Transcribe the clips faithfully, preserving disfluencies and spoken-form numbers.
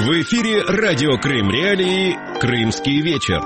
В эфире радио Крым Реалии «Крымский вечер».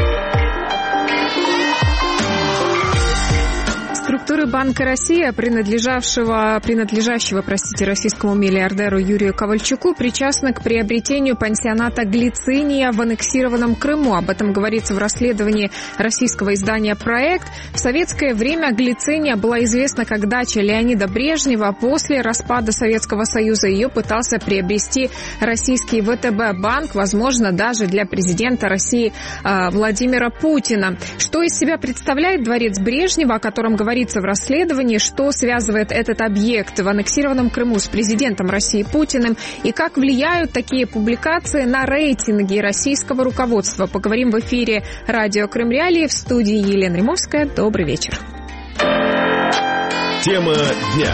Структуры Банка России, принадлежавшего, принадлежащего, простите, российскому миллиардеру Юрию Ковальчуку, причастны к приобретению пансионата «Глициния» в аннексированном Крыму. Об этом говорится в расследовании российского издания «Проект». В советское время «Глициния» была известна как дача Леонида Брежнева. После распада Советского Союза ее пытался приобрести российский вэ тэ бэ банк, возможно, даже для президента России э, Владимира Путина. Что из себя представляет дворец Брежнева, о котором говорится в расследовании, что связывает этот объект в аннексированном Крыму с президентом России Путиным и как влияют такие публикации на рейтинги российского руководства. Поговорим в эфире радио Крым Реалии. В студии Елена Римовская. Добрый вечер. Тема дня.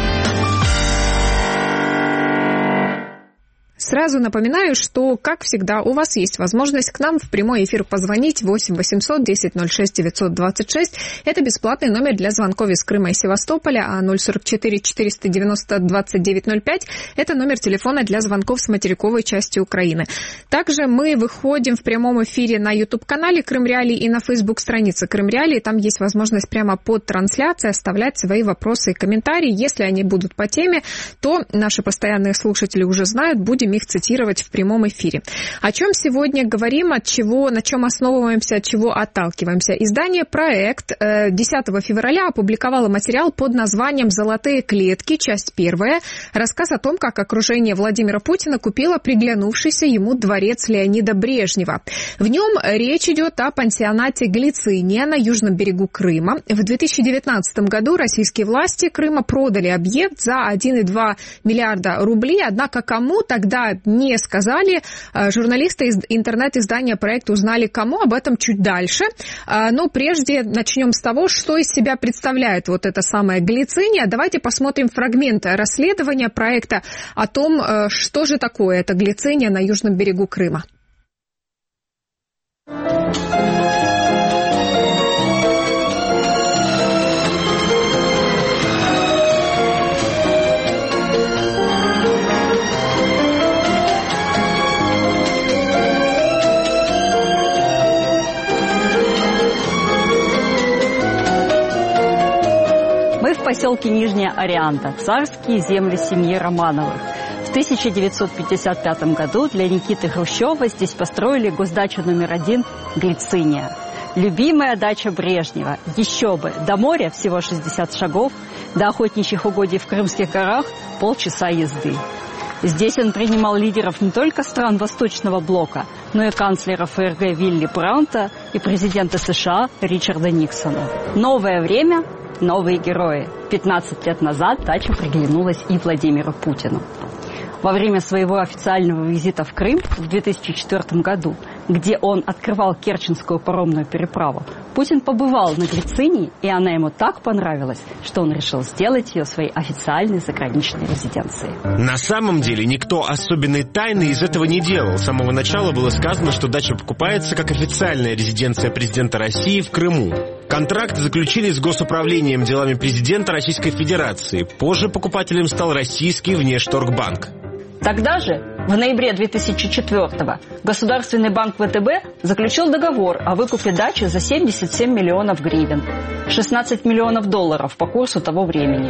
Сразу напоминаю, что, как всегда, у вас есть возможность к нам в прямой эфир позвонить восемь восемьсот десять ноль шесть девятьсот двадцать шесть. Это бесплатный номер для звонков из Крыма и Севастополя, а ноль сорок четыре четыреста девяносто двадцать девять ноль пять – это номер телефона для звонков с материковой части Украины. Также мы выходим в прямом эфире на YouTube-канале Крым Реалии и на Facebook-странице Крым Реалии. Там есть возможность прямо под трансляцией оставлять свои вопросы и комментарии. Если они будут по теме, то наши постоянные слушатели уже знают, будем их цитировать в прямом эфире. О чем сегодня говорим, от чего, на чем основываемся, от чего отталкиваемся. Издание «Проект» десятого февраля опубликовало материал под названием «Золотые клетки. Часть первая». Рассказ о том, как окружение Владимира Путина купило приглянувшийся ему дворец Леонида Брежнева. В нем речь идет о пансионате «Глициния» на южном берегу Крыма. В две тысячи девятнадцатом году российские власти Крыма продали объект за один целых два миллиарда рублей, однако кому тогда не сказали. Журналисты из интернет-издания «Проект» узнали, кому, об этом чуть дальше. Но прежде начнем с того, что из себя представляет вот эта самая «Глициния». Давайте посмотрим фрагмент расследования «Проекта» о том, что же такое эта «Глициния» на южном берегу Крыма. В поселке Нижняя Орианта, царские земли семьи Романовых. В тысяча девятьсот пятьдесят пятом году для Никиты Хрущева здесь построили госдачу номер один «Глициния». Любимая дача Брежнева. Еще бы, до моря всего шестьдесят шагов, до охотничьих угодий в Крымских горах полчаса езды. Здесь он принимал лидеров не только стран Восточного блока, но и канцлера эф эр гэ Вилли Бранта и президента США Ричарда Никсона. Новое время – новые герои. пятнадцать лет назад дача приглянулась и Владимиру Путину. Во время своего официального визита в Крым в две тысячи четвёртом году, где он открывал Керченскую паромную переправу, Путин побывал на Глицинии, и она ему так понравилась, что он решил сделать ее своей официальной заграничной резиденцией. На самом деле никто особенной тайны из этого не делал. С самого начала было сказано, что дача покупается как официальная резиденция президента России в Крыму. Контракт заключили с Госуправлением делами президента Российской Федерации. Позже покупателем стал российский Внешторгбанк. Тогда же, в ноябре две тысячи четвёртого, Государственный банк вэ тэ бэ заключил договор о выкупе дачи за семьдесят семь миллионов гривен, шестнадцать миллионов долларов по курсу того времени.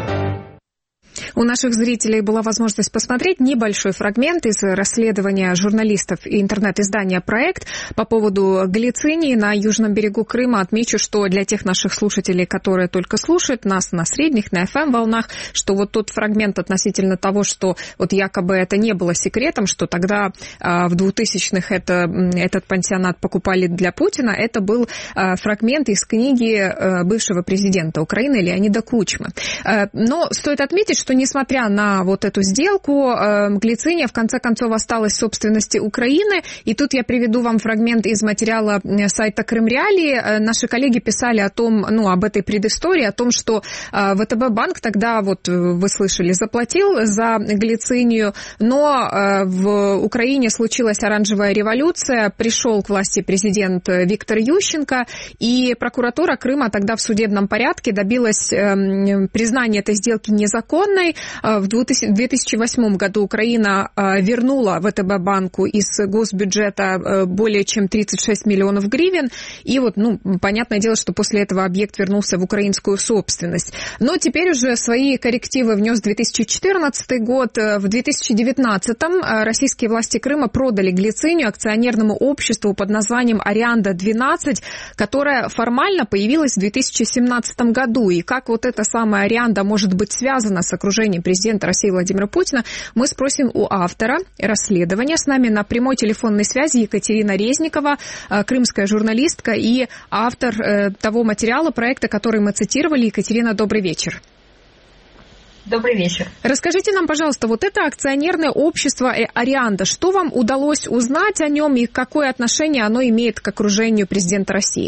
У наших зрителей была возможность посмотреть небольшой фрагмент из расследования журналистов и интернет-издания «Проект» по поводу Глицинии на южном берегу Крыма. Отмечу, что для тех наших слушателей, которые только слушают нас на средних, на эф эм-волнах, что вот тот фрагмент относительно того, что вот якобы это не было секретом, что тогда а, в двухтысячных это, этот пансионат покупали для Путина, это был а, фрагмент из книги а, бывшего президента Украины Леонида Кучмы. А, но стоит отметить, что несмотря на вот эту сделку, Глициния в конце концов осталась в собственности Украины. И тут я приведу вам фрагмент из материала сайта Крым Реалии. Наши коллеги писали о том, ну, об этой предыстории, о том, что вэ тэ бэ банк тогда, вот вы слышали, заплатил за Глицинию, но в Украине случилась оранжевая революция, пришел к власти президент Виктор Ющенко, и прокуратура Крыма тогда в судебном порядке добилась признания этой сделки незаконной. Украины. В две тысячи восьмом году Украина вернула ВТБ-банку из госбюджета более чем тридцать шесть миллионов гривен. И вот, ну, понятное дело, что после этого объект вернулся в украинскую собственность. Но теперь уже свои коррективы внес две тысячи четырнадцатый год. В две тысячи девятнадцатом российские власти Крыма продали Глицинию акционерному обществу под названием «Арианда двенадцать», которое формально появилось в две тысячи семнадцатом году. И как вот эта самая «Арианда» может быть связана с окружением президента России Владимира Путина, мы спросим у автора расследования. С нами на прямой телефонной связи Екатерина Резникова, крымская журналистка и автор того материала, проекта, который мы цитировали. Екатерина, добрый вечер. Добрый вечер. Расскажите нам, пожалуйста, вот это акционерное общество «Арианда», что вам удалось узнать о нем и какое отношение оно имеет к окружению президента России?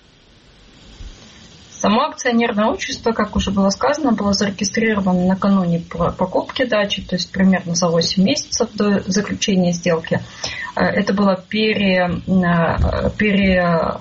Само акционерное общество, как уже было сказано, было зарегистрировано накануне покупки дачи, то есть примерно за восемь месяцев до заключения сделки. Это было пере... пере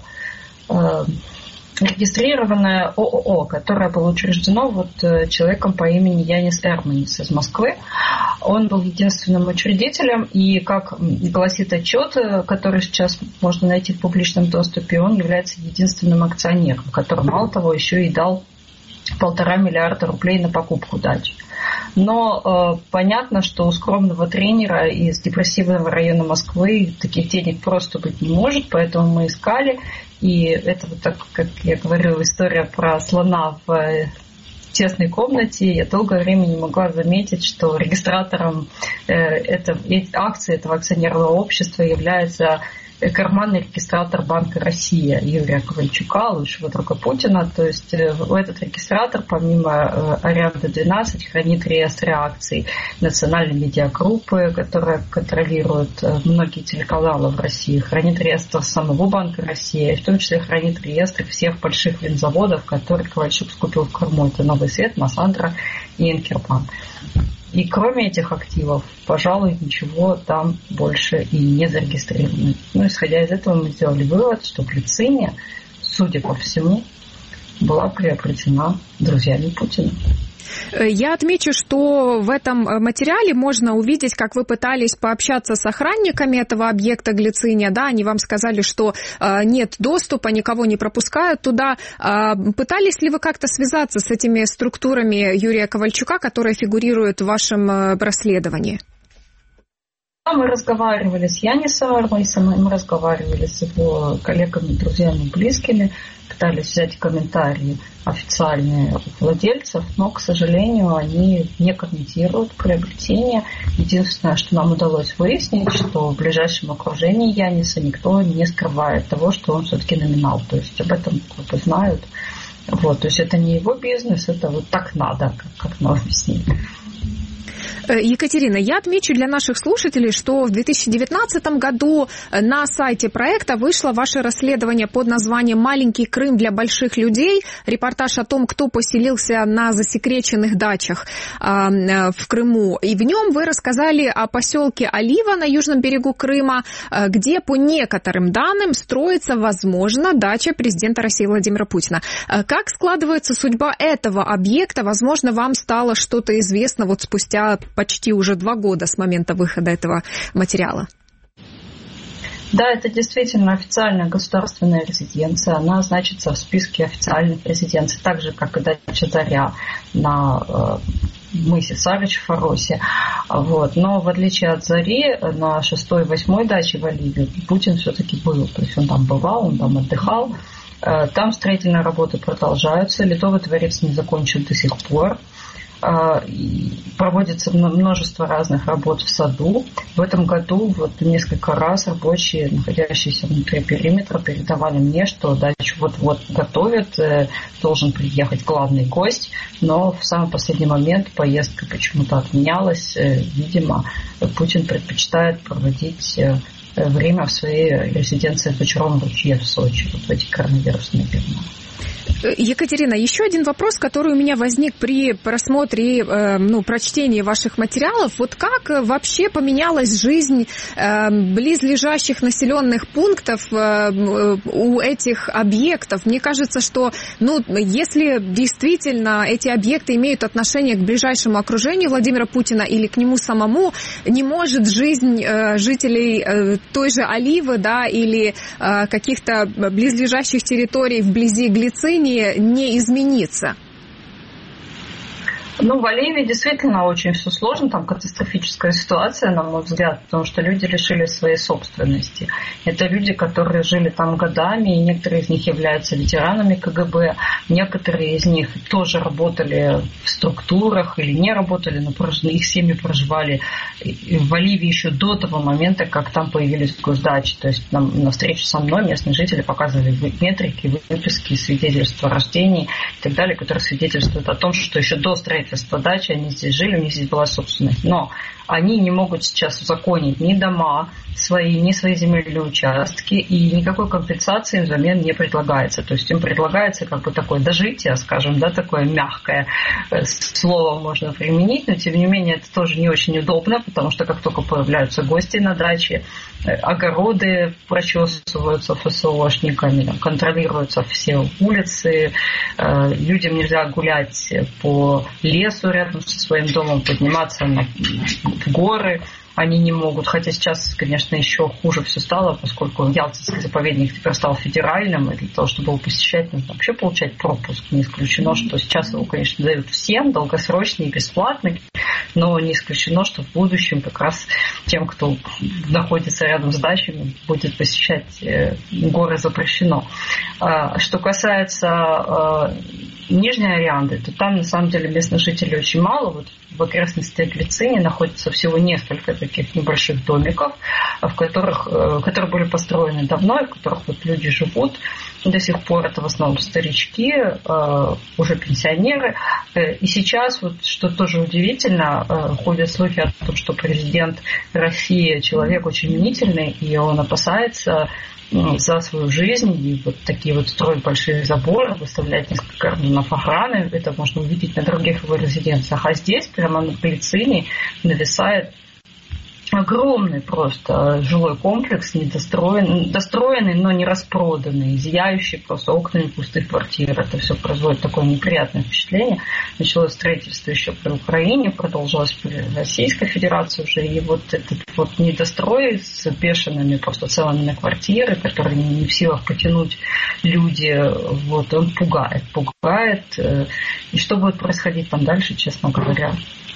регистрированное ООО, которое было учреждено вот человеком по имени Янис Эрманис из Москвы. Он был единственным учредителем, и, как гласит отчет, который сейчас можно найти в публичном доступе, он является единственным акционером, который, мало того, еще и дал полтора миллиарда рублей на покупку дачи. Но э, понятно, что у скромного тренера из депрессивного района Москвы таких денег просто быть не может, поэтому мы искали. И это вот так, как я говорила, история про слона в тесной комнате. Я долгое время не могла заметить, что регистратором э, это, акции этого акционерного общества является карманный регистратор Банка Россия Юрия Ковальчука, лучшего друга Путина. То есть этот регистратор, помимо Арианда двенадцать, хранит реестры акций национальной медиагруппы, которая контролирует многие телеканалы в России, хранит реестр самого Банка России, и в том числе хранит реестры всех больших винзаводов, которые Ковальчук скупил в Крыму. Это Новый Свет, Массандра и Инкерман. И кроме этих активов, пожалуй, ничего там больше и не зарегистрировано. Ну, исходя из этого, мы сделали вывод, что Глициния, судя по всему, была приобретена друзьями Путина. Я отмечу, что в этом материале можно увидеть, как вы пытались пообщаться с охранниками этого объекта Глициния. Да, они вам сказали, что нет доступа, никого не пропускают туда. Пытались ли вы как-то связаться с этими структурами Юрия Ковальчука, которые фигурируют в вашем расследовании? Мы разговаривали с Янисом Эрманисом, мы разговаривали с его коллегами, друзьями, близкими, пытались взять комментарии официальные владельцев, но, к сожалению, они не комментируют приобретение. Единственное, что нам удалось выяснить, что в ближайшем окружении Яниса никто не скрывает того, что он все-таки номинал. То есть об этом кто-то знают. Вот, то есть это не его бизнес, это вот так надо, как, как нам объяснили. Екатерина, я отмечу для наших слушателей, что в две тысячи девятнадцатом году на сайте проекта вышло ваше расследование под названием «Маленький Крым для больших людей». Репортаж о том, кто поселился на засекреченных дачах в Крыму. И в нем вы рассказали о поселке Олива на южном берегу Крыма, где, по некоторым данным, строится, возможно, дача президента России Владимира Путина. Как складывается судьба этого объекта? Возможно, вам стало что-то известно вот спустя почти уже два года с момента выхода этого материала. Да, это действительно официальная государственная резиденция. Она значится в списке официальных резиденций, так же, как и дача «Заря» на э, мысе Сарыч в Фаросе. Вот. Но в отличие от «Зари», на шестой и восьмой даче в Оливе Путин все-таки был. То есть он там бывал, он там отдыхал. Э, там строительные работы продолжаются. Ледовый дворец не закончен до сих пор. Проводится множество разных работ в саду. В этом году вот несколько раз рабочие, находящиеся внутри периметра, передавали мне, что дачу вот-вот готовят, должен приехать главный гость, но в самый последний момент поездка почему-то отменялась. Видимо, Путин предпочитает проводить время в своей резиденции в Бочаровом ручье в Сочи, вот в эти коронавирусные времена. Екатерина, еще один вопрос, который у меня возник при просмотре, э, ну, прочтении ваших материалов. Вот как вообще поменялась жизнь э, близлежащих населенных пунктов э, у этих объектов? Мне кажется, что, ну, если действительно эти объекты имеют отношение к ближайшему окружению Владимира Путина или к нему самому, не может жизнь э, жителей э, той же Оливы, да, или э, каких-то близлежащих территорий вблизи Глицинии не измениться? Ну, в Оливии действительно очень все сложно, там катастрофическая ситуация, на мой взгляд, потому что люди лишили своей собственности. Это люди, которые жили там годами, и некоторые из них являются ветеранами ка гэ бэ, некоторые из них тоже работали в структурах или не работали, но их семьи проживали в Оливии еще до того момента, как там появились госдачи. То есть нам, на встрече со мной местные жители показывали метрики, выписки, свидетельства о рождении и так далее, которые свидетельствуют о том, что еще до строительства дачи, они здесь жили, у них здесь была собственность. Но они не могут сейчас узаконить ни дома свои, ни свои земельные участки, и никакой компенсации им взамен не предлагается. То есть им предлагается как бы такое дожитие, скажем, да, такое мягкое слово можно применить, но тем не менее это тоже не очень удобно, потому что как только появляются гости на даче, огороды прочесываются эф эс о-шниками, контролируются все улицы, людям нельзя гулять по лесу рядом со своим домом, подниматься на, в горы они не могут. Хотя сейчас, конечно, еще хуже все стало, поскольку Ялтинский заповедник теперь стал федеральным, и для того, чтобы его посещать, нужно вообще получать пропуск. Не исключено, что сейчас его, конечно, дают всем, долгосрочный и бесплатный, но не исключено, что в будущем как раз тем, кто находится рядом с дачами, будет посещать горы запрещено. Что касается Нижней Орианды, то там, на самом деле, местных жителей очень мало. Вот в окрестностях Глицинии находится всего несколько таких небольших домиков, в которых, которые были построены давно, и в которых вот люди живут до сих пор. Это в основном старички, уже пенсионеры. И сейчас, вот, что тоже удивительно, ходят слухи о том, что президент России человек очень мнительный, и он опасается за свою жизнь, и вот такие вот строить большие заборы, выставлять несколько кордонов охраны, это можно увидеть на других его резиденциях. А здесь, прямо на Глицинии, нависает огромный просто жилой комплекс, недостроенный, достроенный, но не распроданный, зияющий просто окнами пустых квартир. Это все производит такое неприятное впечатление. Началось строительство еще при Украине, продолжилось при Российской Федерации уже, и вот этот вот недострой с бешеными просто целыми квартиры, которые не в силах потянуть люди, вот он пугает, пугает. И что будет происходить там дальше, честно говоря?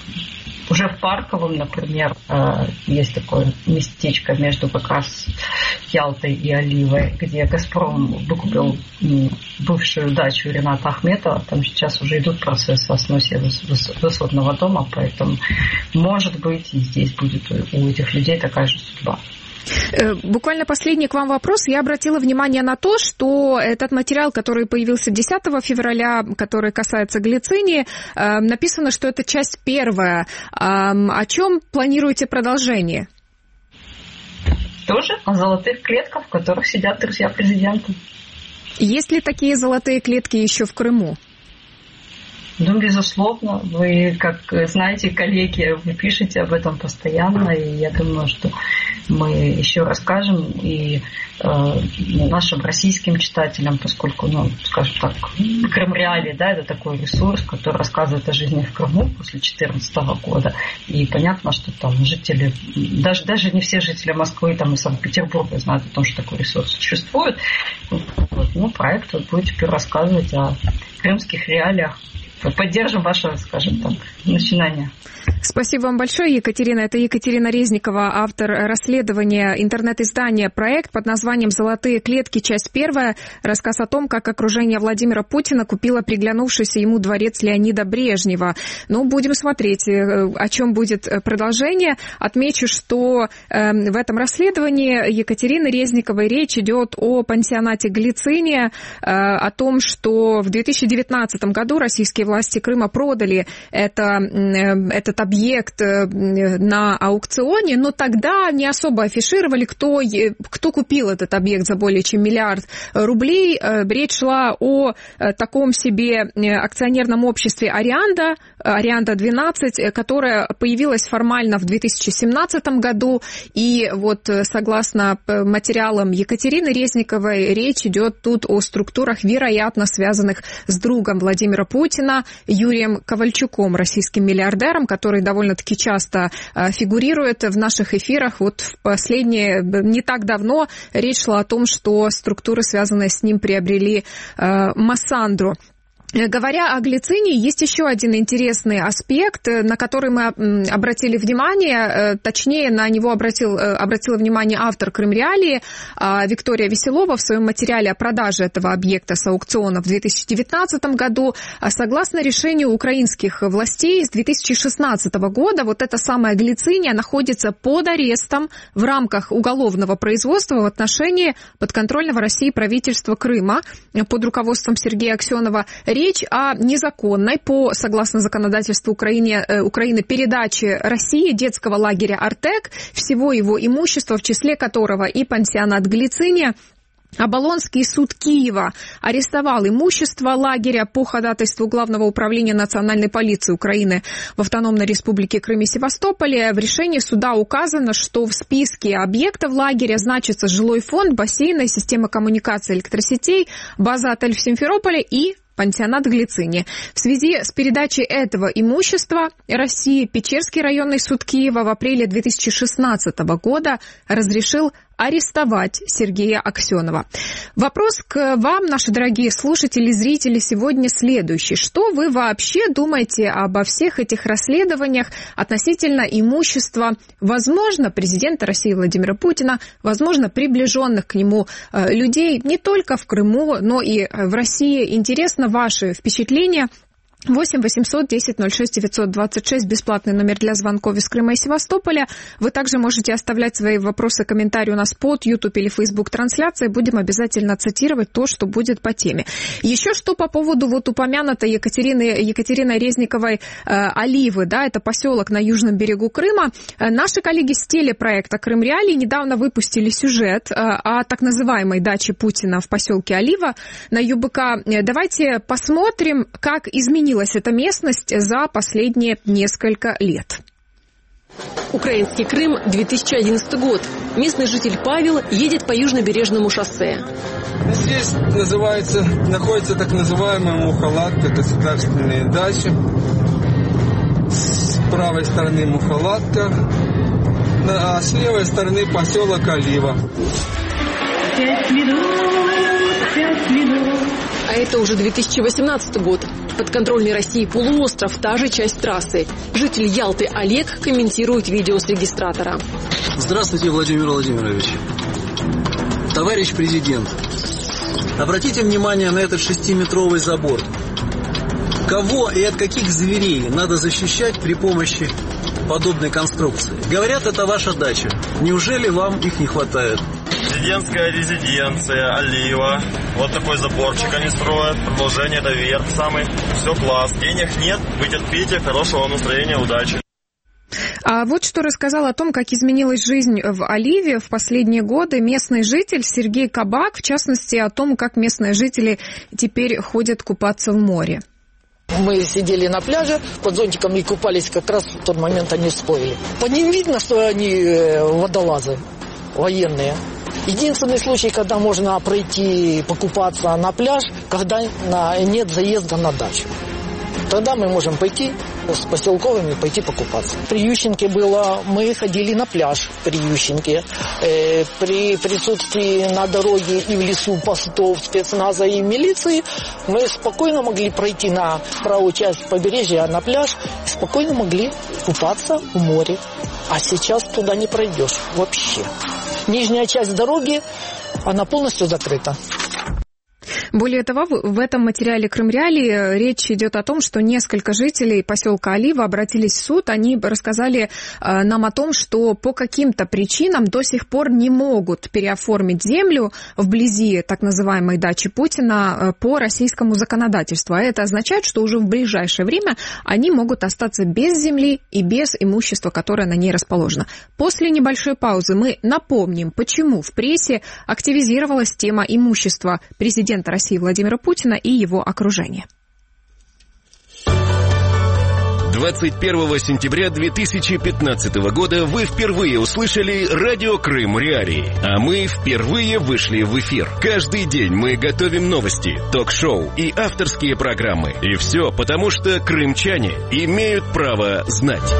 Уже в Парковом, например, есть такое местечко между как раз Ялтой и Оливой, где «Газпром» выкупил бывшую дачу Рената Ахметова. Там сейчас уже идут процессы о сносе высотного дома, поэтому, может быть, и здесь будет у этих людей такая же судьба. Буквально последний к вам вопрос. Я обратила внимание на то, что этот материал, который появился десятого февраля, который касается Глицинии, написано, что это часть первая. О чем планируете продолжение? Тоже о золотых клетках, в которых сидят друзья президента. Есть ли такие золотые клетки еще в Крыму? Ну, безусловно. Вы, как знаете, коллеги, вы пишете об этом постоянно, и я думаю, что мы еще расскажем и э, нашим российским читателям, поскольку, ну, скажем так, Крымреалии, да, это такой ресурс, который рассказывает о жизни в Крыму после две тысячи четырнадцатого года. И понятно, что там жители, даже, даже не все жители Москвы там, и Санкт-Петербурга знают о том, что такой ресурс существует. Вот, ну, проект вот будет теперь рассказывать о крымских реалиях. Поддержим ваше, скажем так, начинание. Спасибо вам большое, Екатерина. Это Екатерина Резникова, автор расследования интернет-издания «Проект» под названием «Золотые клетки. Часть первая». Рассказ о том, как окружение Владимира Путина купило приглянувшийся ему дворец Леонида Брежнева. Ну, будем смотреть, о чем будет продолжение. Отмечу, что в этом расследовании Екатерины Резниковой речь идет о пансионате Глициния, о том, что в две тысячи девятнадцатом году российские власти Крыма продали это, этот объект на аукционе, но тогда не особо афишировали, кто, кто купил этот объект за более чем миллиард рублей. Речь шла о таком себе акционерном обществе «Арианда», «Арианда двенадцать», которая появилась формально в две тысячи семнадцатом году. И вот согласно материалам Екатерины Резниковой, речь идет тут о структурах, вероятно, связанных с другом Владимира Путина, Юрием Ковальчуком, российским миллиардером, который довольно-таки часто фигурирует в наших эфирах. Вот в последнее, не так давно, речь шла о том, что структуры, связанные с ним, приобрели Массандру. Говоря о глицине, есть еще один интересный аспект, на который мы обратили внимание, точнее, на него обратил, обратила внимание автор Крымреалии Виктория Веселова в своем материале о продаже этого объекта с аукциона в две тысячи девятнадцатом году. Согласно решению украинских властей с две тысячи шестнадцатого года, вот эта самая глициния находится под арестом в рамках уголовного производства в отношении подконтрольного России правительства Крыма под руководством Сергея Аксенова. Речь о незаконной, по, согласно законодательству Украины, Украины, передаче России детского лагеря «Артек», всего его имущества, в числе которого и пансионат «Глициния». Оболонский суд Киева арестовал имущество лагеря по ходатайству Главного управления национальной полиции Украины в Автономной Республике Крым и Севастополе. В решении суда указано, что в списке объектов лагеря значится жилой фонд, бассейны, система коммуникации электросетей, база отель в Симферополе и пансионат «Глициния». В связи с передачей этого имущества России Печерский районный суд Киева в апреле две тысячи шестнадцатого года разрешил арестовать Сергея Аксенова. Вопрос к вам, наши дорогие слушатели, зрители, сегодня следующий. Что вы вообще думаете обо всех этих расследованиях относительно имущества, возможно, президента России Владимира Путина, возможно, приближенных к нему людей не только в Крыму, но и в России? Интересно ваши впечатления. восемь восемьсот десять ноль шесть девятьсот двадцать шесть, бесплатный номер для звонков из Крыма и Севастополя. Вы также можете оставлять свои вопросы, комментарии у нас под YouTube или Facebook трансляцией. Будем обязательно цитировать то, что будет по теме. Еще что по поводу вот упомянутой Екатерины, Екатериной Резниковой э, Оливы, да, это поселок на южном берегу Крыма. Э, наши коллеги с телепроекта «Крымреалии» недавно выпустили сюжет э, о так называемой даче Путина в поселке Олива на ЮБК. Э, давайте посмотрим, как изменилось эта местность за последние несколько лет. Украинский Крым, две тысячи одиннадцатый год. Местный житель Павел едет по южнобережному шоссе. Здесь называется, находится так называемая Мухоладка, государственные дачи. С правой стороны Мухоладка, а с левой стороны поселок Олива. Пять минут, пять минут. А это уже две тысячи восемнадцатый год. Подконтрольный России полуостров, та же часть трассы. Житель Ялты Олег комментирует видео с регистратора. Здравствуйте, Владимир Владимирович. Товарищ президент, обратите внимание на этот шестиметровый забор. Кого и от каких зверей надо защищать при помощи подобной конструкции? Говорят, это ваша дача. Неужели вам их не хватает? Президентская резиденция, Олива. Вот такой заборчик они строят. Продолжение до верх самый. Все класс. Денег нет, вы терпите, хорошего настроения, удачи. А вот что рассказал о том, как изменилась жизнь в Оливе в последние годы местный житель Сергей Кабак, в частности, о том, как местные жители теперь ходят купаться в море. Мы сидели на пляже под зонтиком и купались, как раз в тот момент они всплыли. По ним видно, что они водолазы военные. Единственный случай, когда можно пройти покупаться на пляж, когда нет заезда на дачу. Тогда мы можем пойти с поселковыми, пойти покупаться. При Ющенке было, мы ходили на пляж при Ющенке. Э, при присутствии на дороге и в лесу постов спецназа и милиции мы спокойно могли пройти на правую часть побережья, на пляж, и спокойно могли купаться в море. А сейчас туда не пройдешь вообще. Нижняя часть дороги, она полностью закрыта. Более того, в этом материале Крым Реалии речь идет о том, что несколько жителей поселка Олива обратились в суд. Они рассказали нам о том, что по каким-то причинам до сих пор не могут переоформить землю вблизи так называемой дачи Путина по российскому законодательству. А это означает, что уже в ближайшее время они могут остаться без земли и без имущества, которое на ней расположено. После небольшой паузы мы напомним, почему в прессе активизировалась тема имущества президента России Владимира Путина и его окружения. двадцать первого сентября две тысячи пятнадцатого года вы впервые услышали радио Крым Реалии, а мы впервые вышли в эфир. Каждый день мы готовим новости, ток-шоу и авторские программы. И все потому, что крымчане имеют право знать.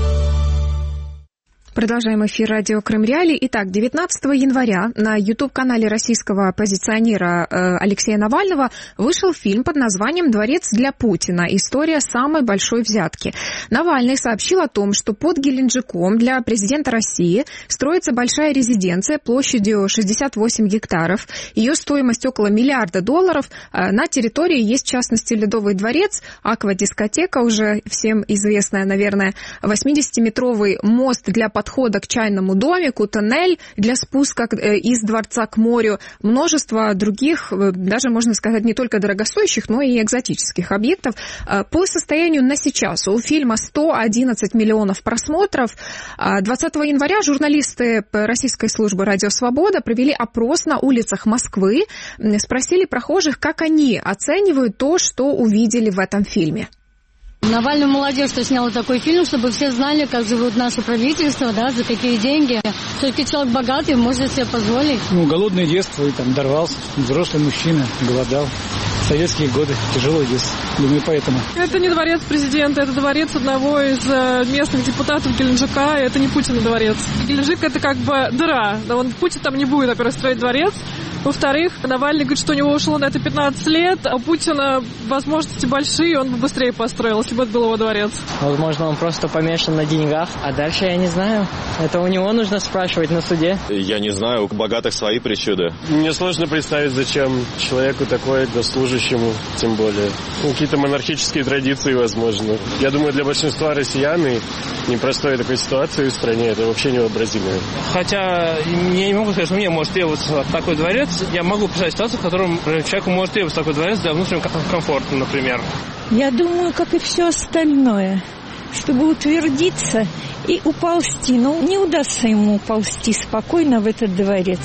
Продолжаем эфир радио Крым Реалии. Итак, девятнадцатого января на YouTube-канале российского оппозиционера Алексея Навального вышел фильм под названием «Дворец для Путина. История самой большой взятки». Навальный сообщил о том, что под Геленджиком для президента России строится большая резиденция площадью шестьдесят восемь гектаров. Ее стоимость около миллиарда долларов. На территории есть, в частности, Ледовый дворец, аквадискотека, уже всем известная, наверное, восьмидесятиметровый мост для подхода подхода к чайному домику, тоннель для спуска из дворца к морю, множество других, даже, можно сказать, не только дорогостоящих, но и экзотических объектов. По состоянию на сейчас у фильма сто одиннадцать миллионов просмотров. двадцатого января журналисты российской службы «Радио Свобода» провели опрос на улицах Москвы, спросили прохожих, как они оценивают то, что увидели в этом фильме. Навальный молодец, что снял такой фильм, чтобы все знали, как живут наше правительство, да, за какие деньги. Все-таки человек богатый, может себе позволить. Ну, голодное детство, и там дорвался, взрослый мужчина, голодал. Советские годы, тяжелое детство. Думаю, поэтому. Это не дворец президента, это дворец одного из местных депутатов Геленджика, это не Путин дворец. Геленджик это как бы дыра, да, он, Путин там не будет, во-первых, строить дворец. Во-вторых, Навальный говорит, что у него ушло на это пятнадцать лет, а у Путина возможности большие, он бы быстрее построил, если бы это был его дворец. Возможно, он просто помешан на деньгах, а дальше я не знаю. Это у него нужно спрашивать на суде. Я не знаю, у богатых свои причуды. Мне сложно представить, зачем человеку такое, госслужащему, тем более. Какие-то монархические традиции, возможно. Я думаю, для большинства россиян и непростой такой ситуации в стране это вообще невообразимо. Хотя я не могу сказать, что мне может требоваться такой дворец. Я могу представить ситуацию, в которой человеку может требоваться такой дворец для внутреннего комфорта, например. Я думаю, как и все остальное, чтобы утвердиться и уползти. Но не удастся ему уползти спокойно в этот дворец.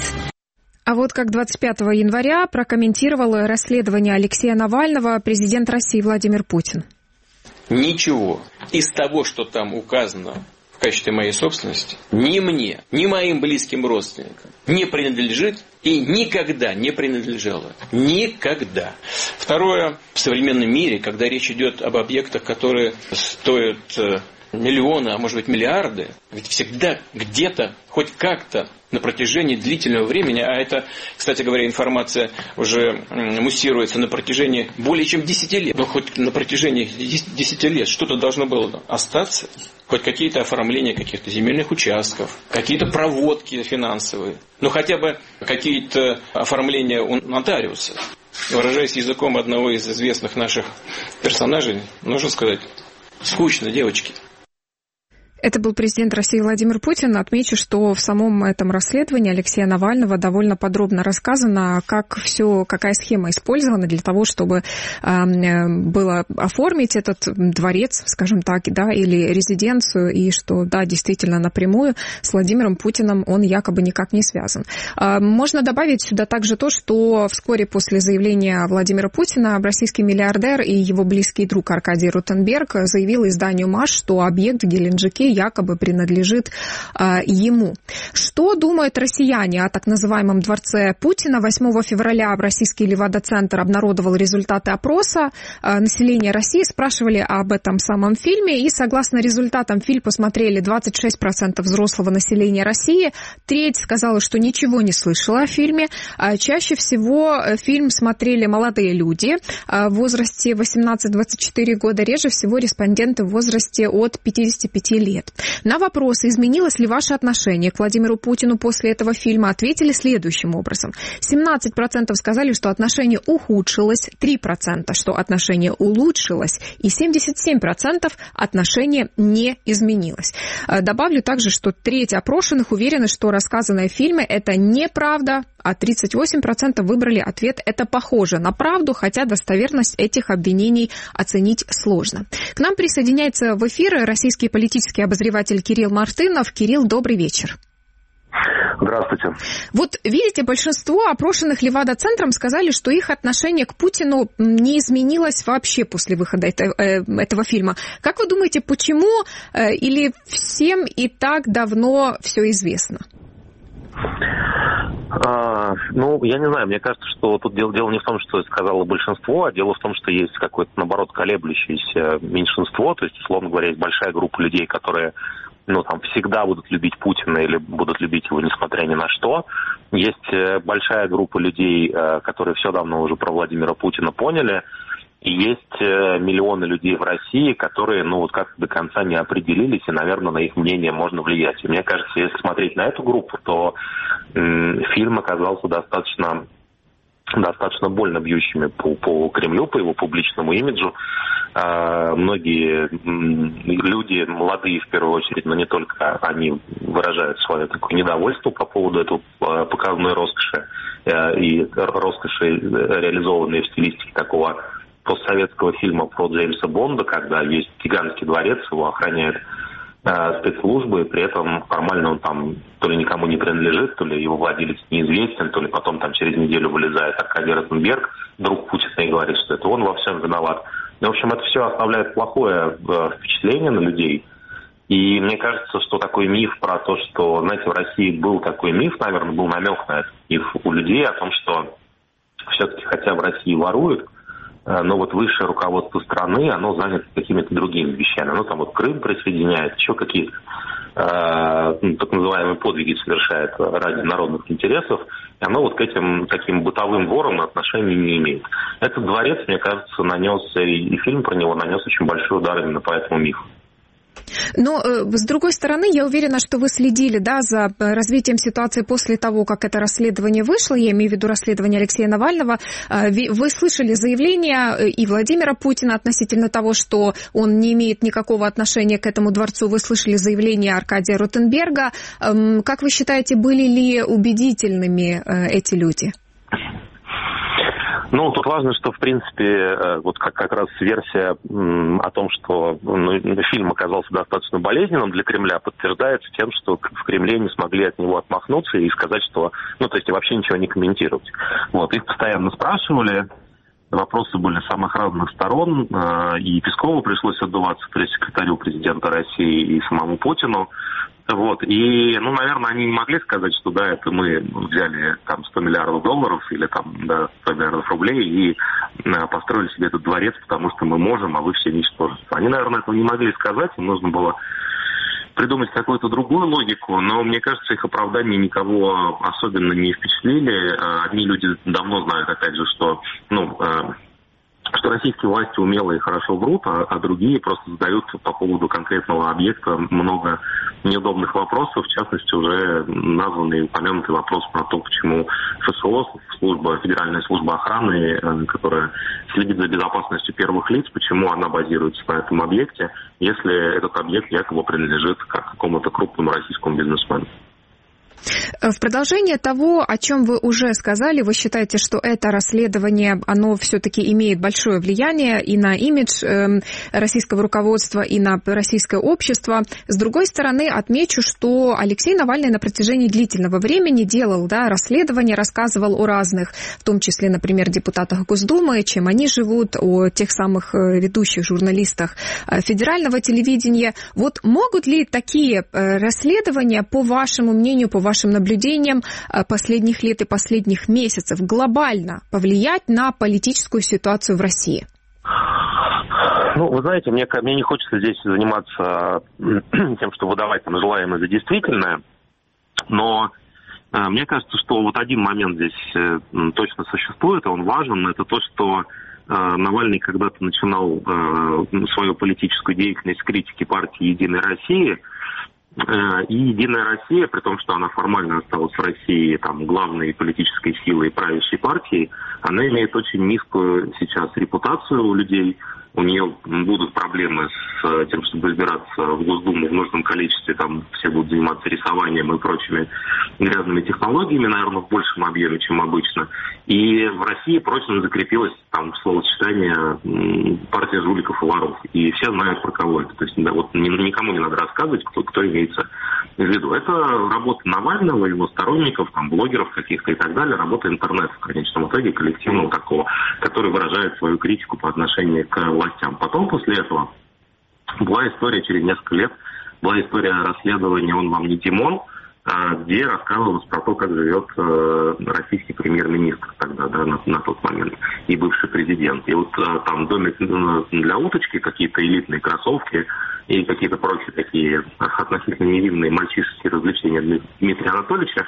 А вот как двадцать пятого января прокомментировал расследование Алексея Навального президент России Владимир Путин. Ничего из того, что там указано в качестве моей собственности, ни мне, ни моим близким родственникам не принадлежит и никогда не принадлежало. Никогда. Второе, в современном мире, когда речь идет об объектах, которые стоят миллионы, а может быть миллиарды, ведь всегда где-то, хоть как-то на протяжении длительного времени, а это, кстати говоря, информация уже муссируется на протяжении более чем десяти лет, но хоть на протяжении десяти лет что-то должно было остаться, хоть какие-то оформления каких-то земельных участков, какие-то проводки финансовые, ну хотя бы какие-то оформления у нотариуса. Выражаясь языком одного из известных наших персонажей, нужно сказать, скучно, девочки. Это был президент России Владимир Путин. Отмечу, что в самом этом расследовании Алексея Навального довольно подробно рассказано, как все, какая схема использована для того, чтобы э, было оформить этот дворец, скажем так, да, или резиденцию, и что, да, действительно, напрямую с Владимиром Путиным он якобы никак не связан. Э, можно добавить сюда также то, что вскоре после заявления Владимира Путина российский миллиардер и его близкий друг Аркадий Ротенберг заявил изданию МАШ, что объект в Геленджике якобы принадлежит а, ему. Что думают россияне о так называемом дворце Путина? восьмого февраля российский Левада-центр обнародовал результаты опроса а, населения России. Спрашивали об этом самом фильме, и согласно результатам фильм посмотрели двадцать шесть процентов взрослого населения России. Треть сказала, что ничего не слышала о фильме. А, чаще всего фильм смотрели молодые люди а, в возрасте восемнадцать-двадцать четыре года. Реже всего респонденты в возрасте от пятидесяти пяти лет. нет. На вопрос, изменилось ли ваше отношение к Владимиру Путину после этого фильма, ответили следующим образом. семнадцать процентов сказали, что отношение ухудшилось, три процента, что отношение улучшилось, и семьдесят семь процентов отношение не изменилось. Добавлю также, что треть опрошенных уверены, что рассказанное в фильме – это неправда, а тридцать восемь процентов выбрали ответ «это похоже на правду», хотя достоверность этих обвинений оценить сложно. К нам присоединяется в эфир российский политический обозреватель Кирилл Мартынов. Кирилл, добрый вечер. Здравствуйте. Вот видите, большинство опрошенных Левада-центром сказали, что их отношение к Путину не изменилось вообще после выхода это, э, этого фильма. Как вы думаете, почему? Э, или всем и так давно все известно? А, ну, я не знаю, мне кажется, что тут дело, дело не в том, что сказало большинство, а дело в том, что есть какое-то, наоборот, колеблющееся меньшинство, то есть, условно говоря, есть большая группа людей, которые, ну, там, всегда будут любить Путина или будут любить его, несмотря ни на что. Есть большая группа людей, которые все давно уже про Владимира Путина поняли, и есть миллионы людей в России, которые, ну, вот как до конца не определились, и, наверное, на их мнение можно влиять. И мне кажется, если смотреть на эту группу, то м- фильм оказался достаточно, достаточно больно бьющими по, по Кремлю, по его публичному имиджу. А, многие м- люди, молодые в первую очередь, но не только, они выражают свое такое недовольство по поводу этой а, показной роскоши а, и роскоши, реализованной в стилистике такого постсоветского фильма про Джеймса Бонда, когда есть гигантский дворец, его охраняют э, спецслужбы, и при этом формально он там то ли никому не принадлежит, то ли его владелец неизвестен, то ли потом там через неделю вылезает Аркадий Ротенберг, друг Путина, и говорит, что это он во всем виноват. В общем, это все оставляет плохое э, впечатление на людей. И мне кажется, что такой миф про то, что, знаете, в России был такой миф, наверное, был намек на этот миф у людей о том, что все-таки, хотя в России воруют, но вот высшее руководство страны, оно занято какими-то другими вещами. Оно там вот Крым присоединяет, еще какие-то э, ну, так называемые подвиги совершает ради народных интересов. И оно вот к этим таким бытовым ворам отношения не имеет. Этот дворец, мне кажется, нанес, и фильм про него нанес очень большой удар именно по этому мифу. Но, с другой стороны, я уверена, что вы следили, да, за развитием ситуации после того, как это расследование вышло, я имею в виду расследование Алексея Навального. Вы слышали заявления и Владимира Путина относительно того, что он не имеет никакого отношения к этому дворцу. Вы слышали заявления Аркадия Ротенберга. Как вы считаете, были ли убедительными эти люди? Ну, тут важно, что, в принципе, вот как, как раз версия м, о том, что ну, фильм оказался достаточно болезненным для Кремля, подтверждается тем, что в Кремле не смогли от него отмахнуться и сказать, что, ну, то есть вообще ничего не комментировать. Вот, их постоянно спрашивали, вопросы были с самых разных сторон, э, и Пескову пришлось отдуваться пресс-секретарю президента России и самому Путину. Вот, и, ну, наверное, они не могли сказать, что, да, это мы взяли там сто миллиардов долларов или там, да, сто миллиардов рублей и а, построили себе этот дворец, потому что мы можем, а вы все ничтожество. Они, наверное, этого не могли сказать, им нужно было придумать какую-то другую логику, но, мне кажется, их оправдания никого особенно не впечатлили. Одни люди давно знают, опять же, что, ну, что российские власти умело и хорошо врут, а, а другие просто задают по поводу конкретного объекта много неудобных вопросов, в частности, уже названный и упомянутый вопрос про то, почему ФСО, служба, Федеральная служба охраны, которая следит за безопасностью первых лиц, почему она базируется на этом объекте, если этот объект якобы принадлежит к какому-то крупному российскому бизнесмену. В продолжение того, о чем вы уже сказали, вы считаете, что это расследование, оно все-таки имеет большое влияние и на имидж э, российского руководства, и на российское общество. С другой стороны, отмечу, что Алексей Навальный на протяжении длительного времени делал, да, расследования, рассказывал о разных, в том числе, например, депутатах Госдумы, чем они живут, о тех самых ведущих журналистах федерального телевидения. Вот могут ли такие расследования, по вашему мнению, по вашему вашим наблюдениям последних лет и последних месяцев глобально повлиять на политическую ситуацию в России? Ну, вы знаете, мне, мне не хочется здесь заниматься тем, что выдавать там желаемое за действительное, но э, мне кажется, что вот один момент здесь э, точно существует, и он важен, это то, что Навальный когда-то начинал свою политическую деятельность с критики партии «Единая Россия», и «Единая Россия», при том, что она формально осталась в России там, главной политической силой и правящей партией, она имеет очень низкую сейчас репутацию у людей. У нее будут проблемы с тем, чтобы избираться в Госдуму в нужном количестве, там все будут заниматься рисованием и прочими грязными технологиями, наверное, в большем объеме, чем обычно. И в России прочно закрепилось там словосочетание «партия жуликов и воров». И все знают, про кого это. То есть да, вот никому не надо рассказывать, кто, кто имеется в виду. Это работа Навального, его сторонников, там, блогеров каких-то и так далее, работа интернета в конечном итоге, коллективного такого, который выражает свою критику по отношению к властям. Потом, после этого, была история через несколько лет, была история расследования «Он вам не Димон», где рассказывалось про то, как живет российский премьер-министр тогда, да, на, на тот момент, и бывший президент. И вот там домик для уточки, какие-то элитные кроссовки и какие-то прочие такие относительно невинные мальчишеские развлечения для Дмитрия Анатольевича,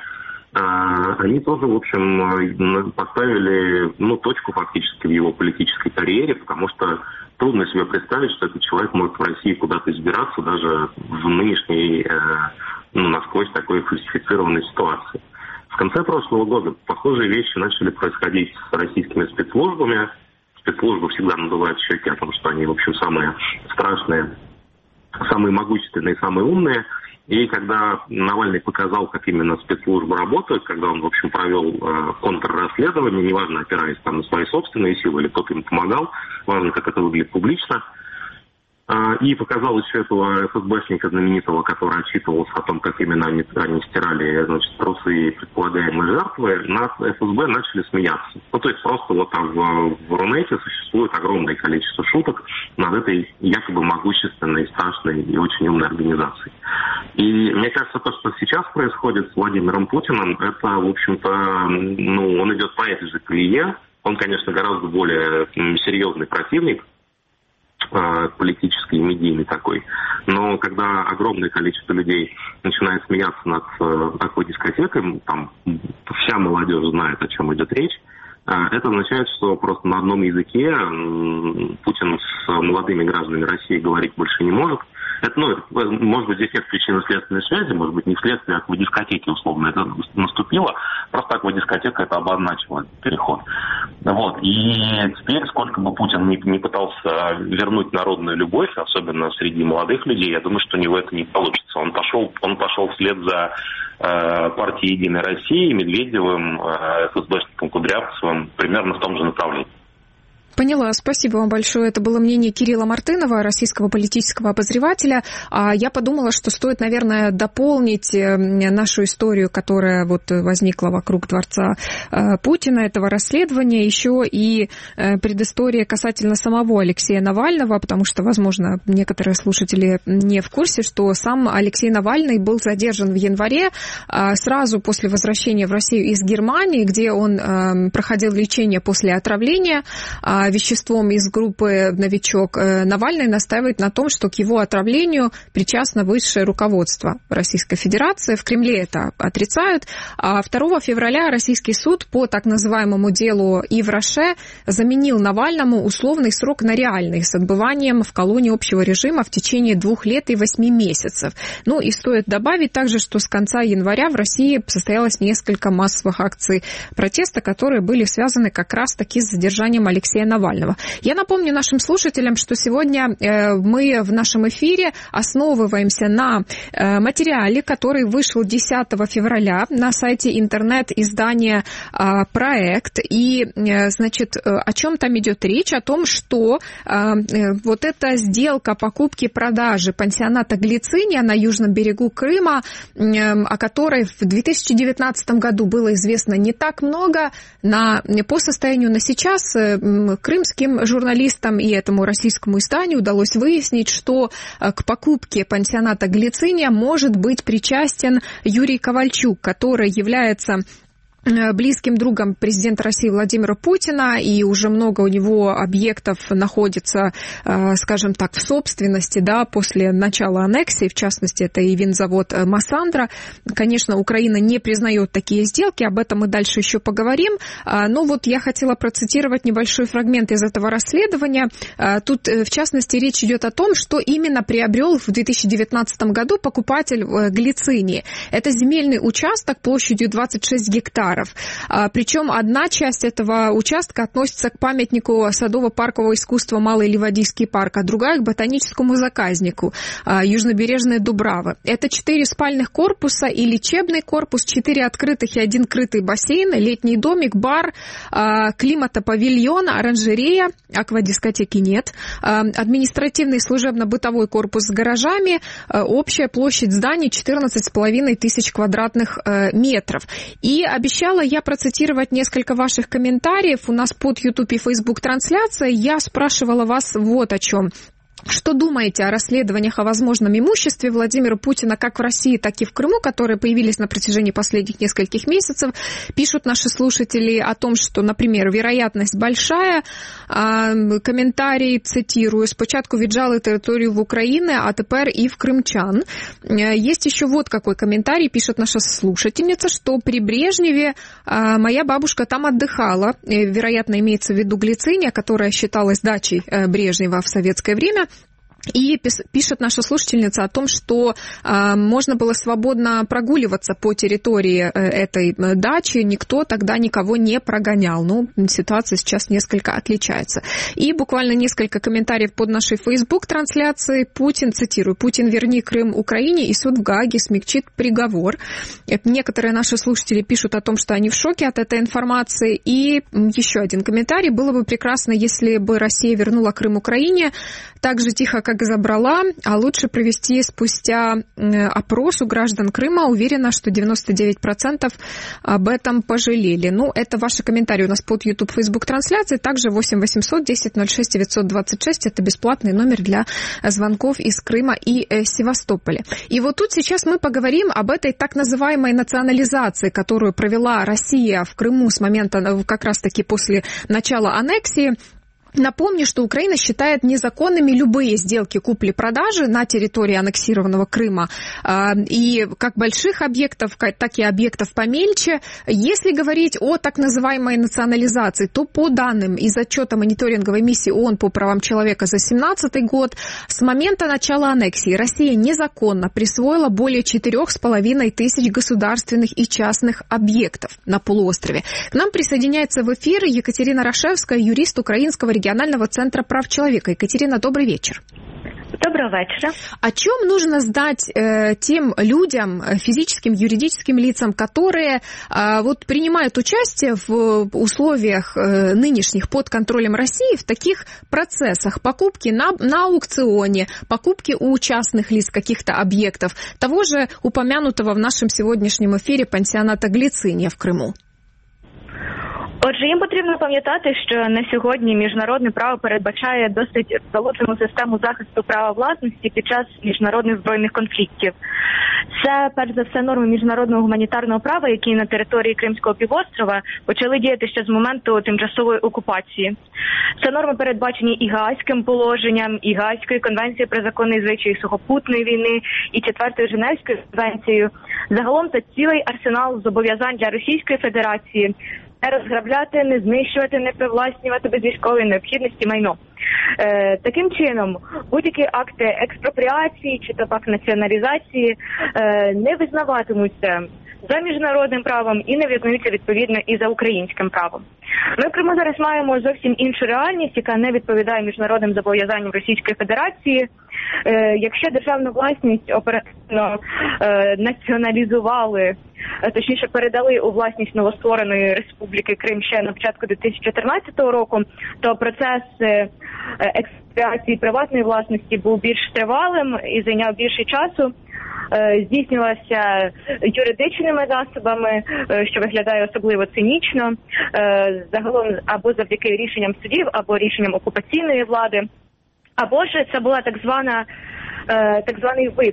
они тоже, в общем, поставили, ну, точку фактически в его политической карьере, потому что трудно себе представить, что этот человек может в России куда-то избираться даже в нынешней, ну, насквозь такой фальсифицированной ситуации. В конце прошлого года похожие вещи начали происходить с российскими спецслужбами. Спецслужбы всегда надувают щеки о том, что они, в общем, самые страшные, самые могущественные, самые умные. И когда Навальный показал, как именно спецслужбы работают, когда он, в общем, провел э, контррасследование, неважно, опираясь там на свои собственные силы или кто-то ему помогал, важно, как это выглядит публично, э, и показал еще этого эф эс бэшника знаменитого, который отчитывался о том, как именно они, они стирали, значит, трусы предполагаемой жертвы, над эф эс бэ начали смеяться. Ну, то есть просто вот там в, в Рунете существует огромное количество шуток над этой якобы могущественной, страшной и очень умной организацией. И мне кажется, то, что сейчас происходит с Владимиром Путиным, это, в общем-то, ну, он идет по этой же колее. Он, конечно, гораздо более серьезный противник, э, политический и медийный такой. Но когда огромное количество людей начинает смеяться над э, такой дискотекой, там вся молодежь знает, о чем идет речь, э, это означает, что просто на одном языке э, Путин с молодыми гражданами России говорить больше не может. Это, ну, может быть, здесь нет причинно-следственной связи, может быть, не вследствие аквы дискотеки, условно, это наступило, просто аква дискотека это обозначила переход. Вот. И теперь, сколько бы Путин не, не пытался вернуть народную любовь, особенно среди молодых людей, я думаю, что у него это не получится. Он пошел, он пошел вслед за э, партией «Единой России», Медведевым, э, эф эс бэшником Кудрявцевым, примерно в том же направлении. Поняла, спасибо вам большое. Это было мнение Кирилла Мартынова, российского политического обозревателя. Я подумала, что стоит, наверное, дополнить нашу историю, которая вот возникла вокруг дворца Путина, этого расследования, еще и предыстория касательно самого Алексея Навального, потому что, возможно, некоторые слушатели не в курсе, что сам Алексей Навальный был задержан в январе сразу после возвращения в Россию из Германии, где он проходил лечение после отравления веществом из группы «Новичок». Навальный настаивает на том, что к его отравлению причастно высшее руководство Российской Федерации. В Кремле это отрицают. А второго февраля российский суд по так называемому делу Ив Роше заменил Навальному условный срок на реальный с отбыванием в колонии общего режима в течение двух лет и восьми месяцев. Ну и стоит добавить также, что с конца января в России состоялось несколько массовых акций протеста, которые были связаны как раз-таки с задержанием Алексея Навального. Я напомню нашим слушателям, что сегодня мы в нашем эфире основываемся на материале, который вышел десятого февраля на сайте интернет-издания «Проект». И, значит, о чем там идет речь? О том, что вот эта сделка покупки-продажи пансионата «Глициния» на южном берегу Крыма, о которой в две тысячи девятнадцатом году было известно не так много, на, по состоянию на сейчас крымским журналистам и этому российскому изданию удалось выяснить, что к покупке пансионата «Глициния» может быть причастен Юрий Ковальчук, который является близким другом президента России Владимира Путина, и уже много у него объектов находится, скажем так, в собственности, да, после начала аннексии, в частности, это и винзавод Массандра. Конечно, Украина не признает такие сделки, об этом мы дальше еще поговорим, но вот я хотела процитировать небольшой фрагмент из этого расследования. Тут, в частности, речь идет о том, что именно приобрел в две тысячи девятнадцатом году покупатель Глицинии. Это земельный участок площадью двадцать шесть гектаров. Причем одна часть этого участка относится к памятнику садово-паркового искусства Малый Ливадийский парк, а другая к ботаническому заказнику Южнобережные Дубравы. Это четыре спальных корпуса и лечебный корпус, четыре открытых и один крытый бассейн, летний домик, бар, климатопавильон, оранжерея, аквадискотеки нет, административный служебно-бытовой корпус с гаражами, общая площадь зданий четырнадцать с половиной тысяч квадратных метров. И обещаю Обещала я процитировать несколько ваших комментариев. У нас под YouTube и Facebook трансляция. Я спрашивала вас вот о чем. Что думаете о расследованиях о возможном имуществе Владимира Путина как в России, так и в Крыму, которые появились на протяжении последних нескольких месяцев? Пишут наши слушатели о том, что, например, вероятность большая. Комментарий, цитирую, «Спочатку віджали територію в Украине, а тепер и в крымчан». Есть еще вот какой комментарий, пишет наша слушательница, что при Брежневе моя бабушка там отдыхала. Вероятно, имеется в виду Глициния, которая считалась дачей Брежнева в советское время. И пишет наша слушательница о том, что э, можно было свободно прогуливаться по территории э, этой дачи, никто тогда никого не прогонял. Ну, ситуация сейчас несколько отличается. И буквально несколько комментариев под нашей Facebook-трансляцией. Путин, цитирую, «Путин, верни Крым Украине, и суд в Гааге смягчит приговор». Некоторые наши слушатели пишут о том, что они в шоке от этой информации. И еще один комментарий. Было бы прекрасно, если бы Россия вернула Крым Украине так же тихо, как и забрала, а лучше провести спустя опрос у граждан Крыма. Уверена, что девяносто девять процентов об этом пожалели. Ну, это ваши комментарии у нас под YouTube, Facebook трансляции. Также восемь восемьсот десять ноль шесть девятьсот двадцать шесть. Это бесплатный номер для звонков из Крыма и Севастополя. И вот тут сейчас мы поговорим об этой так называемой национализации, которую провела Россия в Крыму с момента как раз-таки после начала аннексии. Напомню, что Украина считает незаконными любые сделки купли-продажи на территории аннексированного Крыма, и как больших объектов, так и объектов помельче. Если говорить о так называемой национализации, то по данным из отчета мониторинговой миссии ООН по правам человека за две тысячи семнадцатый год, с момента начала аннексии Россия незаконно присвоила более четырех с половиной тысяч государственных и частных объектов на полуострове. К нам присоединяется в эфир Екатерина Рашевская, юрист Украинского регионального центра прав человека. Екатерина, добрый вечер. Доброго вечера. О чем нужно знать э, тем людям, физическим, юридическим лицам, которые э, вот принимают участие в условиях э, нынешних под контролем России в таких процессах покупки на, на аукционе, покупки у частных лиц каких-то объектов, того же упомянутого в нашем сегодняшнем эфире пансіоната Глициния в Криму? Отже, їм потрібно пам'ятати, що на сьогодні міжнародне право передбачає досить залучену систему захисту права власності під час міжнародних збройних конфліктів. Це, перш за все, норми міжнародного гуманітарного права, які на території Кримського півострова почали діяти ще з моменту тимчасової окупації. Це норми передбачені і Гаазьким положенням, і Гаазькою конвенцією про законний звичай сухопутної війни, і четвертою Женевською конвенцією. Загалом це цілий арсенал зобов'язань для Російської Федерації не розграбляти, не знищувати, не привласнювати без військової необхідності майно. Е, таким чином, будь-які акти експропріації чи то пак націоналізації е, не визнаватимуться за міжнародним правом і не визнаються відповідно і за українським правом. Ми в Криму зараз маємо зовсім іншу реальність, яка не відповідає міжнародним зобов'язанням Російської Федерації. Е, якщо державну власність оперативно е, націоналізували, точніше передали у власність новоствореної Республіки Крим ще на початку дві тисячі чотирнадцятого року, то процес експропріації приватної власності був більш тривалим і зайняв більше часу. Здійснювалася юридичними засобами, що виглядає особливо цинічно, загалом або завдяки рішенням судів, або рішенням окупаційної влади, або ж це була так звана так званий викуп,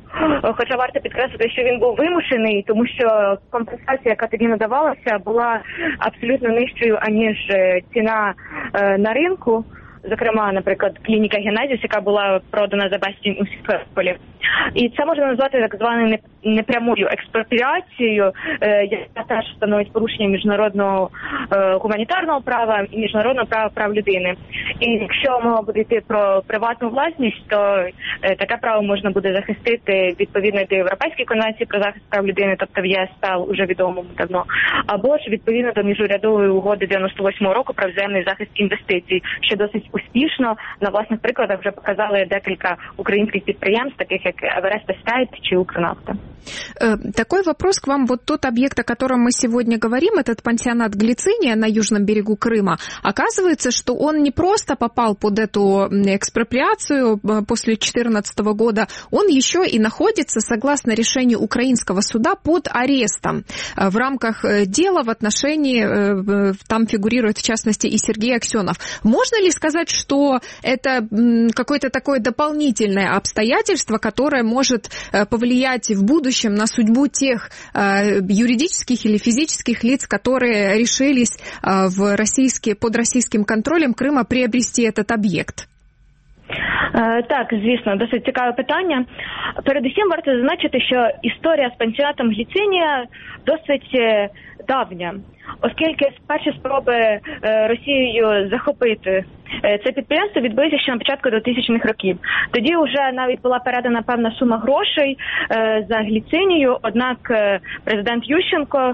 хоча варто підкреслити, що він був вимушений, тому що компенсація, яка тоді надавалася, була абсолютно нижчою, аніж ціна на ринку. Зокрема, наприклад, клініка Генезіс, яка була продана за безцінь у Севастополі. І це можна назвати так званою непрямою експропріацією, яка теж становить порушення міжнародного гуманітарного права і міжнародного права прав людини. І якщо мова буде йти про приватну власність, то таке право можна буде захистити відповідно до Європейської конвенції про захист прав людини, тобто в Є С П Л уже відомому давно, або ж відповідно до міжурядової угоди дев'яносто восьмого року про взаємний захист інвестицій, що досить успішно на власних прикладах вже показали декілька українских підприємств, таких як Эверест Эстейт чи Укрнафта. Такой вопрос к вам. Вот тот объект, о котором мы сегодня говорим, этот пансионат Глициния на южном берегу Крыма, оказывается, что он не просто попал под эту экспроприацию после две тысячи четырнадцатого года, он еще и находится, согласно решению украинского суда, под арестом в рамках дела в отношении, там фигурирует в частности и Сергей Аксенов. Можно ли сказать, что это какое-то такое дополнительное обстоятельство, которое может повлиять в будущем на судьбу тех э, юридических или физических лиц, которые решились э, в российские, под российским контролем Крыма приобрести этот объект? Так, звісно, досить цікаве питання. Передусім варто зазначити, що історія з пансіонатом Гліцинія досить давня, оскільки перші спроби Росією захопити це підприємство відбулися ще на початку двохтисячних років. Тоді вже навіть була передана певна сума грошей за Гліцинію, однак президент Ющенко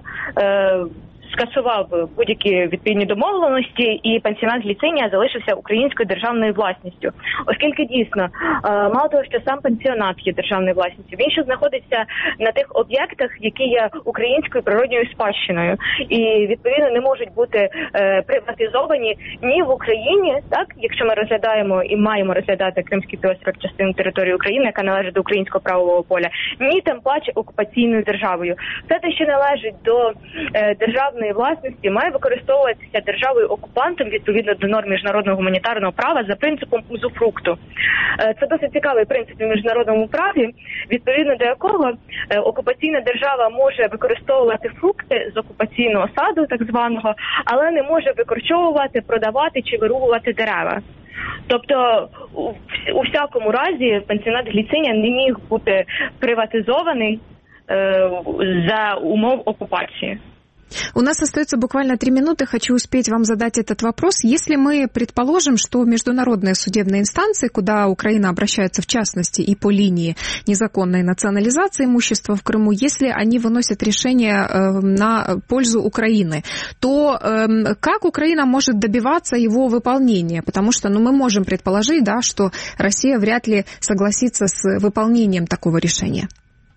скасував будь-які відповідні домовленості, і пансіонат Гліцинія залишився українською державною власністю. Оскільки дійсно, мало того, що сам пансіонат є державною власністю, він ще знаходиться на тих об'єктах, які є українською природньою спадщиною. І, відповідно, не можуть бути приватизовані ні в Україні, так, якщо ми розглядаємо і маємо розглядати Кримський півострів частину території України, яка належить до українського правового поля, ні тим паче окупаційною державою. Все те, що належить до державної власності, має використовуватися державою-окупантом відповідно до норм міжнародного гуманітарного права за принципом узуфрукту. Це досить цікавий принцип в міжнародному праві, відповідно до якого окупаційна держава може використовувати фрукти з окупаційного саду, так званого, але не може викорчовувати, продавати чи вирубувати дерева. Тобто, у всякому разі, пансіонат Гліцинія не міг бути приватизований е, за умов окупації. У нас остается буквально три минуты. Хочу успеть вам задать этот вопрос. Если мы предположим, что международные судебные инстанции, куда Украина обращается в частности и по линии незаконной национализации имущества в Крыму, если они выносят решение на пользу Украины, то как Украина может добиваться его выполнения? Потому что ну, мы можем предположить, да, что Россия вряд ли согласится с выполнением такого решения.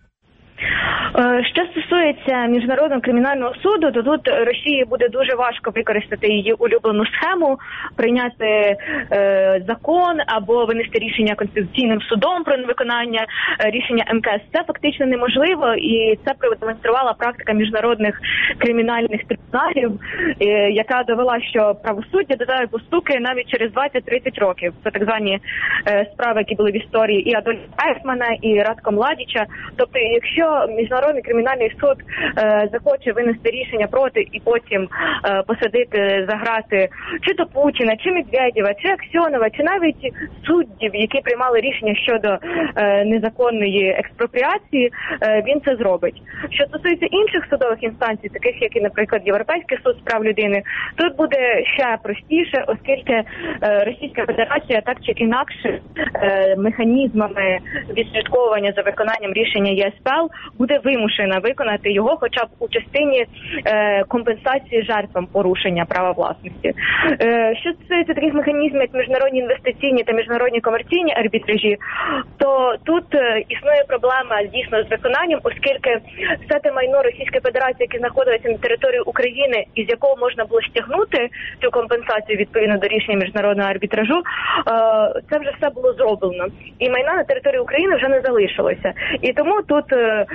Що стосується Міжнародного кримінального суду, то тут Росії буде дуже важко використати її улюблену схему, прийняти е, закон або винести рішення Конституційним судом про невиконання рішення М К С. Це фактично неможливо, і це продемонструвала практика міжнародних кримінальних трибуналів, е, яка довела, що правосуддя додає постуки навіть через двадцять-тридцять років. Це так звані е, справи, які були в історії і Адольфа Айфмана, і Радко Младіча. Тобто, якщо Міжнародний кримінальний суд е, захоче винести рішення проти і потім е, посадити за грати чи то Путіна, чи Медведєва, чи Аксьонова, чи навіть суддів, які приймали рішення щодо е, незаконної експропріації, е, він це зробить. Що стосується інших судових інстанцій, таких як і, наприклад, Європейський суд з прав людини, тут буде ще простіше, оскільки е, Російська Федерація так чи інакше е, механізмами відслідковування за виконанням рішення Є С П Л буде вимушена виконати його хоча б у частині е, компенсації жертвам порушення права власності. Е, що стосується таких механізмів, як міжнародні інвестиційні та міжнародні комерційні арбітражі, то тут е, існує проблема дійсно з виконанням, оскільки все те майно Російської Федерації, яке знаходилося на території України, із якого можна було стягнути цю компенсацію відповідно до рішення міжнародного арбітражу, е, це вже все було зроблено. І майна на території України вже не залишилося. І тому тут е, існує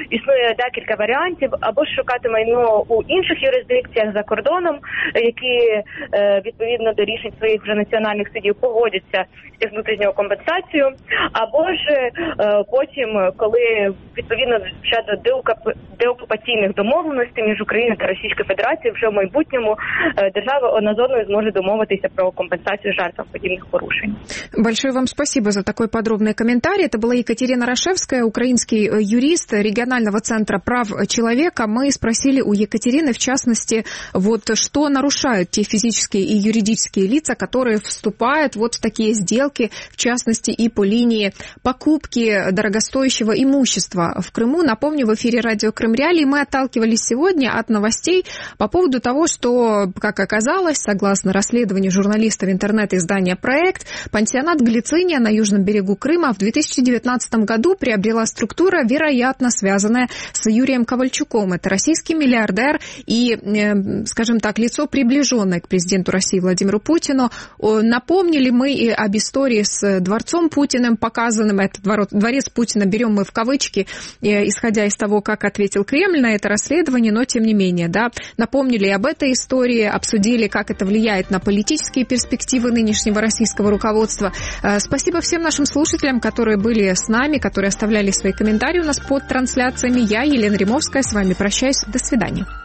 декілька варіантів, або ж шукати майно у інших юрисдикціях за кордоном, які відповідно до рішень своїх вже національних судів погодяться стягнути з нього компенсацію, або ж потім, коли відповідно вже до деокупаційних домовленостей між Україною та Російською Федерацією вже в майбутньому держава одна з одною зможе домовитися про компенсацию жертвам подобных порушений. Большое вам спасибо за такой подробный комментарий. Это была Екатерина Рашевская, украинский юрист регионального центра прав человека. Мы спросили у Екатерины, в частности, вот что нарушают те физические и юридические лица, которые вступают вот в такие сделки, в частности, и по линии покупки дорогостоящего имущества в Крыму. Напомню, в эфире радио Крым Реалии мы отталкивались сегодня от новостей по поводу того, что, как оказалось, согласно расследованию журналистов интернет-издания «Проект», пансионат «Глициния» на южном берегу Крыма в две тысячи девятнадцатом году приобрела структура, вероятно, связанная с Юрием Ковальчуком. Это российский миллиардер и, скажем так, лицо, приближенное к президенту России Владимиру Путину. Напомнили мы и об истории с дворцом Путиным, показанным. Этот дворец Путина берем мы в кавычки, исходя из того, как ответил Кремль на это расследование, но тем не менее, да, напомнили об этой истории, обсудили, как это влияет на политические перспективы нынешнего российского руководства. Спасибо всем нашим слушателям, которые были с нами, которые оставляли свои комментарии у нас под трансляциями. Я, Елена Римовская, с вами прощаюсь. До свидания.